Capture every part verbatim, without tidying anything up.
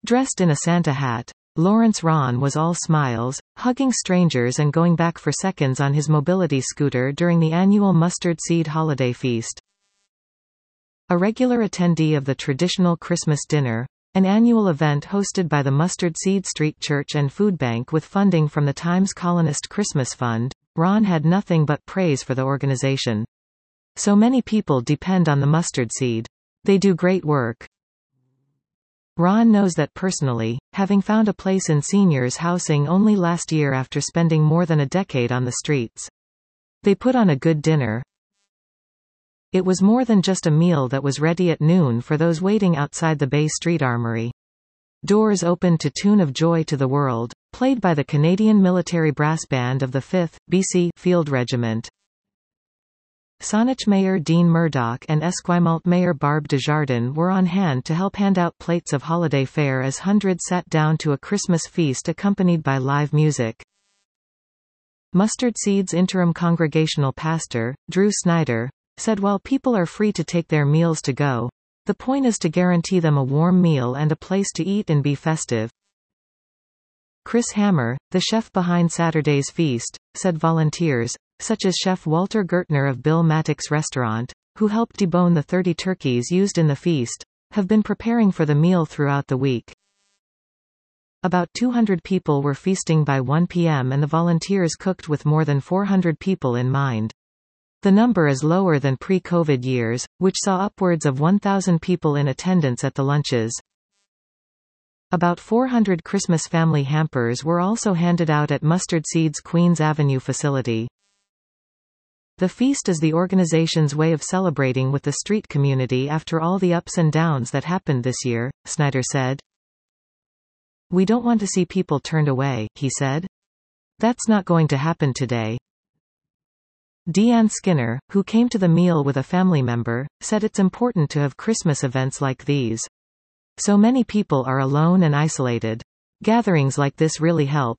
Dressed in a Santa hat, Lawrence Rahn was all smiles, hugging strangers and going back for seconds on his mobility scooter during the annual Mustard Seed Holiday Feast. A regular attendee of the traditional Christmas dinner, an annual event hosted by the Mustard Seed Street Church and Food Bank with funding from the Times Colonist Christmas Fund, Rahn had nothing but praise for the organization. So many people depend on the mustard seed. They do great work. Rahn knows that personally, having found a place in seniors' housing only last year after spending more than a decade on the streets. They put on a good dinner. It was more than just a meal that was ready at noon for those waiting outside the Bay Street Armory. Doors opened to Tune of Joy to the World, played by the Canadian Military Brass Band of the fifth B C Field Regiment. Saanich Mayor Dean Murdoch and Esquimalt Mayor Barb Desjardins were on hand to help hand out plates of holiday fare as hundreds sat down to a Christmas feast accompanied by live music. Mustard Seed's interim congregational pastor, Drew Snyder, said while people are free to take their meals to go, the point is to guarantee them a warm meal and a place to eat and be festive. Chris Hammer, the chef behind Saturday's feast, said volunteers, such as Chef Walter Gertner of Bill Mattick's restaurant, who helped debone the thirty turkeys used in the feast, have been preparing for the meal throughout the week. About two hundred people were feasting by one p m and the volunteers cooked with more than four hundred people in mind. The number is lower than pre-COVID years, which saw upwards of one thousand people in attendance at the lunches. About four hundred Christmas family hampers were also handed out at Mustard Seed's Queens Avenue facility. The feast is the organization's way of celebrating with the street community after all the ups and downs that happened this year, Snyder said. We don't want to see people turned away, he said. That's not going to happen today. Deanne Skinner, who came to the meal with a family member, said it's important to have Christmas events like these. So many people are alone and isolated. Gatherings like this really help.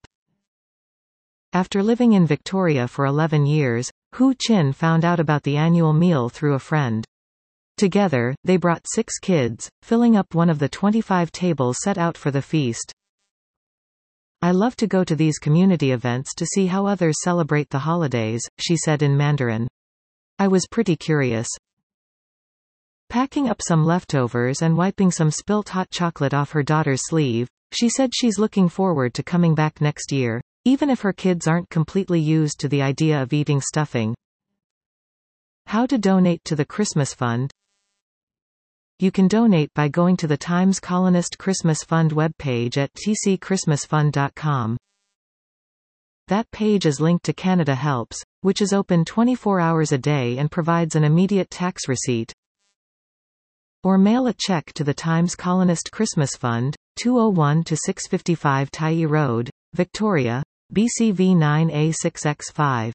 After living in Victoria for eleven years, Hu Chin found out about the annual meal through a friend. Together, they brought six kids, filling up one of the twenty-five tables set out for the feast. I love to go to these community events to see how others celebrate the holidays, she said in Mandarin. I was pretty curious. Packing up some leftovers and wiping some spilt hot chocolate off her daughter's sleeve, she said she's looking forward to coming back next year, even if her kids aren't completely used to the idea of eating stuffing. How to donate to the Christmas Fund? You can donate by going to the Times Colonist Christmas Fund webpage at t c christmas fund dot com. That page is linked to Canada Helps, which is open twenty-four hours a day and provides an immediate tax receipt. Or mail a check to the Times Colonist Christmas Fund, two oh one to six fifty-five Tyee Road, Victoria, B C V nine A six X five.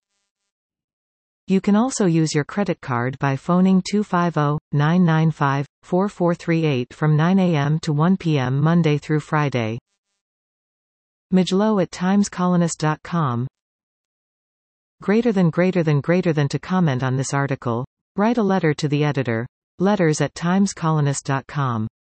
You can also use your credit card by phoning two five zero, nine nine five, four four three eight from nine a m to one p m Monday through Friday. Mijlo at times colonist dot com. Greater than greater than greater than to comment on this article, write a letter to the editor. Letters at times colonist dot com.